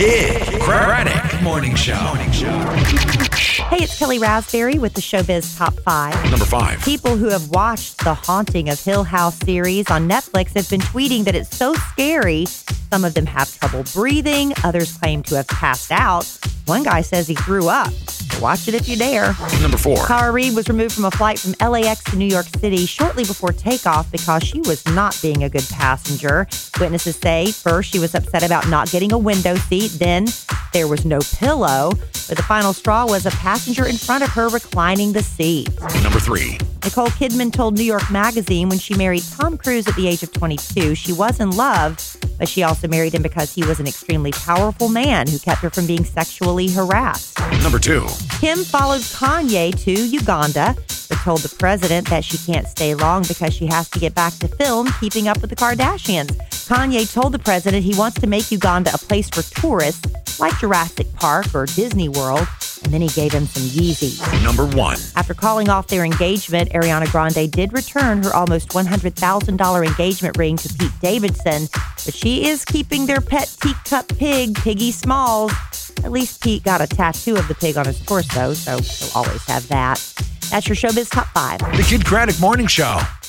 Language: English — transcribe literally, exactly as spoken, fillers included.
Kid Craddock Morning Show. Morning Show. Hey, it's Kelly Raspberry with the Showbiz Top five. Number five. People who have watched the Haunting of Hill House series on Netflix have been tweeting that it's so scary. Some of them have trouble breathing. Others claim to have passed out. One guy says he threw up. Watch it if you dare. Number four. Tara Reid was removed from a flight from L A X to New York City shortly before takeoff because she was not being a good passenger. Witnesses say first she was upset about not getting a window seat. Then there was no pillow. But the final straw was a passenger in front of her reclining the seat. Number three. Nicole Kidman told New York Magazine when she married Tom Cruise at the age of twenty-two, she was in love, but she also married him because he was an extremely powerful man who kept her from being sexually harassed. Number two. Kim followed Kanye to Uganda, but told the president that she can't stay long because she has to get back to film Keeping Up with the Kardashians. Kanye told the president he wants to make Uganda a place for tourists like Jurassic Park or Disney World, and then he gave him some Yeezys. Number one. After calling off their engagement, Ariana Grande did return her almost one hundred thousand dollars engagement ring to Pete Davidson, but she is keeping their pet teacup pig, Piggy Smalls. At least Pete got a tattoo of the pig on his torso, so he'll always have that. That's your Showbiz Top five. The Kid Craddock Morning Show.